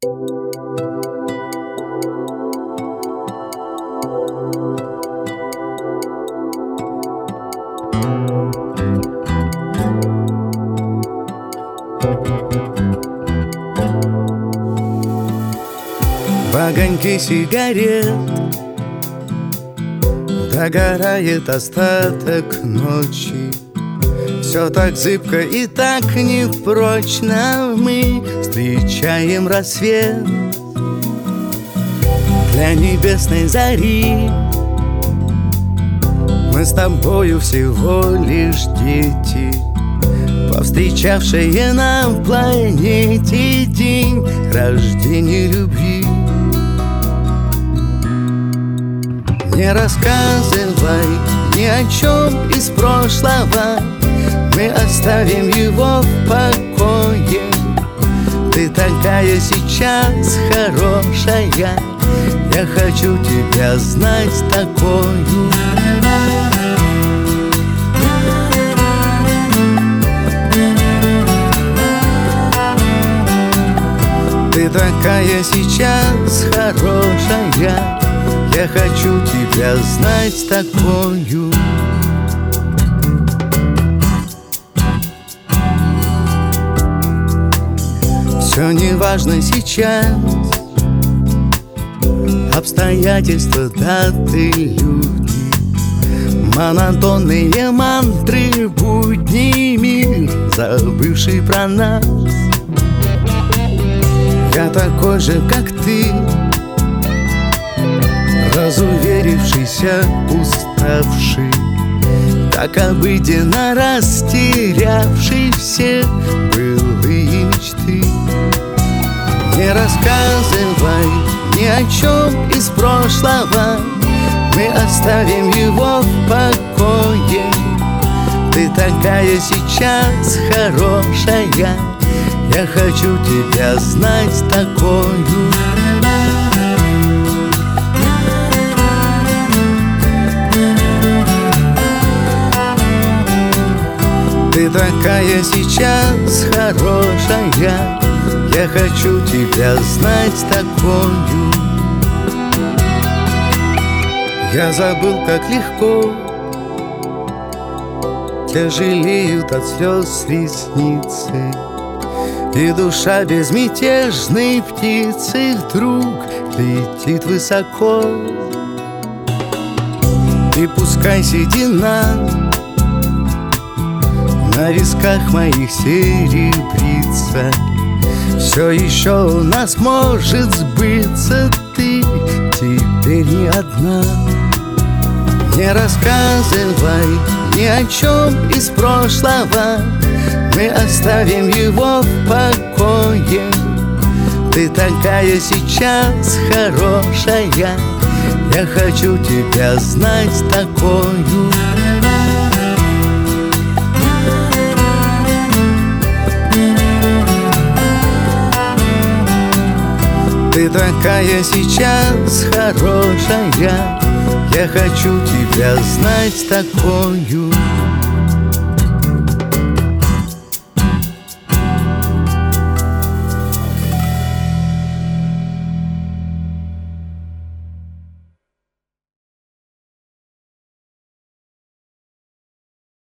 В огоньке сигарет догорает остаток ночи. Все так зыбко и так непрочно. Мы встречаем рассвет для небесной зари. Мы с тобою всего лишь дети, повстречавшие на планете день рождения любви. Не рассказывай ни о чем из прошлого, мы оставим его в покое. Ты такая сейчас хорошая, я хочу тебя знать такою. Ты такая сейчас хорошая, я хочу тебя знать такою. Все не важно сейчас, обстоятельства, даты, люди, монотонные мантры, будний мир, забывший про нас. Я такой же, как ты, разуверившийся, уставший, так обыденно растерявший все былые мечты. Не рассказывай ни о чем из прошлого, мы оставим его в покое. Ты такая сейчас хорошая, я хочу тебя знать такою. Ты такая сейчас хорошая, я хочу тебя знать такою. Я забыл, как легко тяжелеют от слез ресницы, и душа безмятежной птицы вдруг летит высоко. И пускай седина на висках моих серебрится, все еще у нас может сбыться. Ты теперь не одна. Не рассказывай ни о чем из прошлого, мы оставим его в покое. Ты такая сейчас хорошая, я хочу тебя знать такою. Ты такая сейчас хорошая, я хочу тебя знать такою.